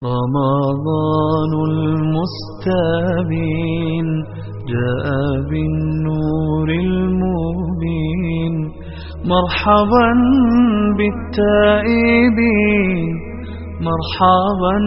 رمضان المستبين جاء بالنور المبين، مرحبا بالتائبين، مرحبا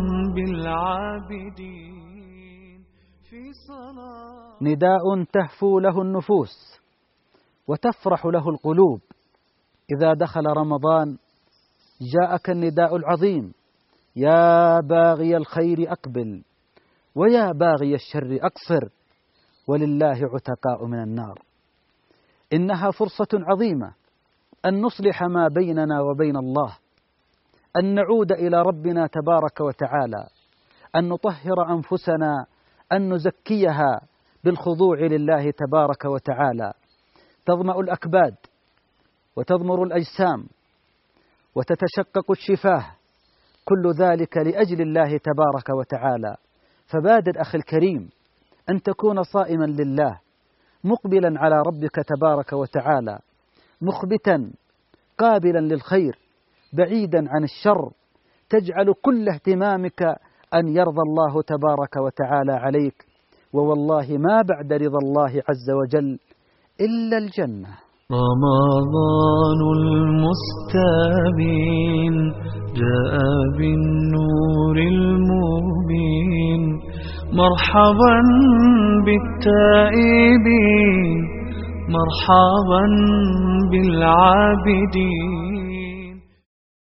بالعابدين في صلاة. نداء تهفو له النفوس وتفرح له القلوب. إذا دخل رمضان جاءك النداء العظيم: يا باغي الخير أقبل، ويا باغي الشر أقصر، ولله عتقاء من النار. إنها فرصة عظيمة أن نصلح ما بيننا وبين الله، أن نعود إلى ربنا تبارك وتعالى، أن نطهر أنفسنا، أن نزكيها بالخضوع لله تبارك وتعالى. تظمأ الأكباد وتضمر الأجسام وتتشقق الشفاه، كل ذلك لأجل الله تبارك وتعالى. فبادر أخي الكريم أن تكون صائما لله، مقبلا على ربك تبارك وتعالى، مخبتا قابلا للخير، بعيدا عن الشر، تجعل كل اهتمامك أن يرضى الله تبارك وتعالى عليك. ووالله ما بعد رضا الله عز وجل إلا الجنة. رمضان المستبين جاء بالنور المبين، مرحبا بالتائبين، مرحبا بالعابدين.